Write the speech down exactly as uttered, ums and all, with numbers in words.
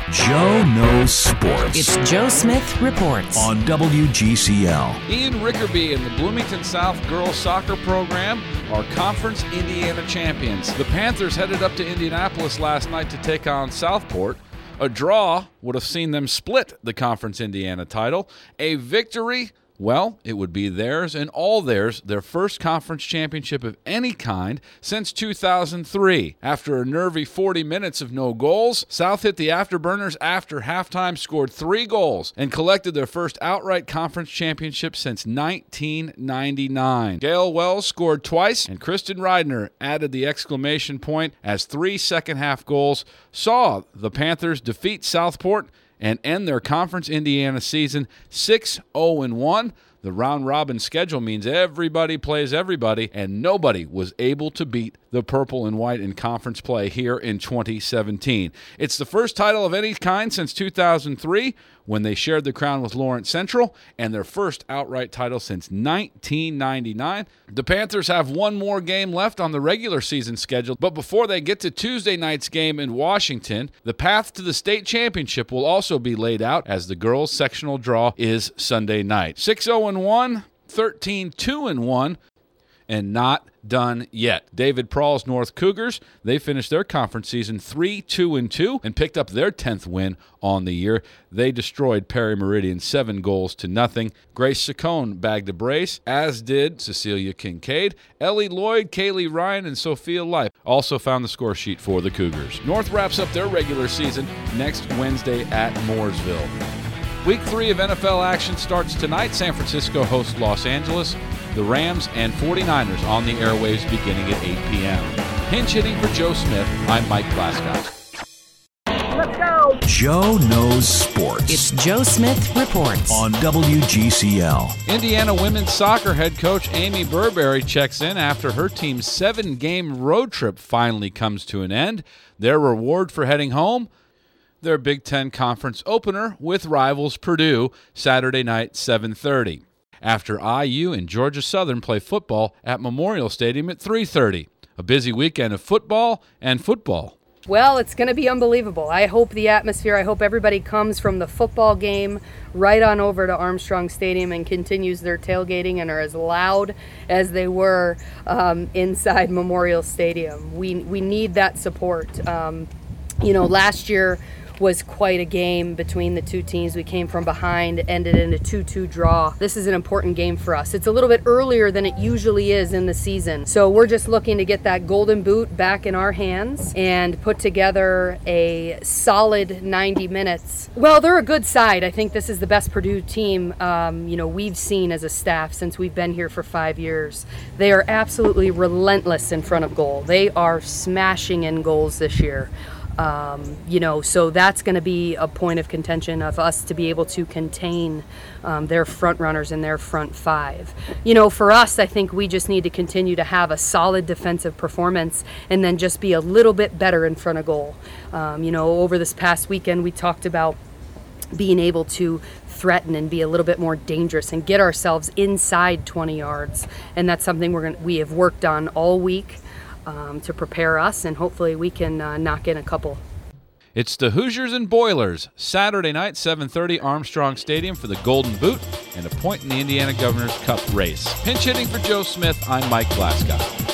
Joe Knows Sports. It's Joe Smith Reports on W G C L. Ian Rickerby and the Bloomington South girls soccer program are Conference Indiana champions. The Panthers headed up to Indianapolis last night to take on Southport. A draw would have seen them split the Conference Indiana title. A victory, well, it would be theirs and all theirs, their first conference championship of any kind since two thousand three. After a nervy forty minutes of no goals, South hit the afterburners after halftime, scored three goals, and collected their first outright conference championship since nineteen ninety-nine. Gail Wells scored twice, and Kristen Reidner added the exclamation point as three second-half goals saw the Panthers defeat Southport and end their Conference Indiana season six oh one. The round-robin schedule means everybody plays everybody, and nobody was able to beat the Purple and White in conference play here in twenty seventeen. It's the first title of any kind since two thousand three, when they shared the crown with Lawrence Central, and their first outright title since nineteen ninety-nine. The Panthers have one more game left on the regular season schedule, but before they get to Tuesday night's game in Washington, the path to the state championship will also be laid out, as the girls' sectional draw is Sunday night. six oh one, thirteen two one, and not done yet. David Prahl's North Cougars, they finished their conference season three two two and picked up their tenth win on the year. They destroyed Perry Meridian seven goals to nothing. Grace Saccone bagged a brace, as did Cecilia Kincaid. Ellie Lloyd, Kaylee Ryan, and Sophia Life also found the score sheet for the Cougars. North wraps up their regular season next Wednesday at Mooresville. Week three of N F L action starts tonight. San Francisco hosts Los Angeles. The Rams and forty-niners on the airwaves beginning at eight p.m. Pinch hitting for Joe Smith, I'm Mike Glasgow. Let's go! Joe Knows Sports. It's Joe Smith Reports on W G C L. Indiana women's soccer head coach Amy Burberry checks in after her team's seven-game road trip finally comes to an end. Their reward for heading home? Their Big Ten Conference opener with rivals Purdue, Saturday night, seven thirty. After I U and Georgia Southern play football at Memorial Stadium at three thirty. A busy weekend of football and football. Well, it's going to be unbelievable. I hope the atmosphere, I hope everybody comes from the football game right on over to Armstrong Stadium and continues their tailgating and are as loud as they were um, inside Memorial Stadium. We, we need that support. Um, you know, last year was quite a game between the two teams. We came from behind, ended in a two two draw. This is an important game for us. It's a little bit earlier than it usually is in the season. So we're just looking to get that golden boot back in our hands and put together a solid ninety minutes. Well, they're a good side. I think this is the best Purdue team um, you know, we've seen as a staff since we've been here for five years. They are absolutely relentless in front of goal. They are smashing in goals this year. Um, you know, so that's going to be a point of contention of us to be able to contain um, their front runners in their front five. You know, for us, I think we just need to continue to have a solid defensive performance and then just be a little bit better in front of goal. Um, you know, over this past weekend, we talked about being able to threaten and be a little bit more dangerous and get ourselves inside twenty yards. And that's something we're going we have worked on all week. Um, to prepare us, and hopefully we can uh, knock in a couple. It's the Hoosiers and Boilers, Saturday night, seven thirty, Armstrong Stadium for the Golden Boot and a point in the Indiana Governor's Cup race. Pinch hitting for Joe Smith, I'm Mike Glasgow.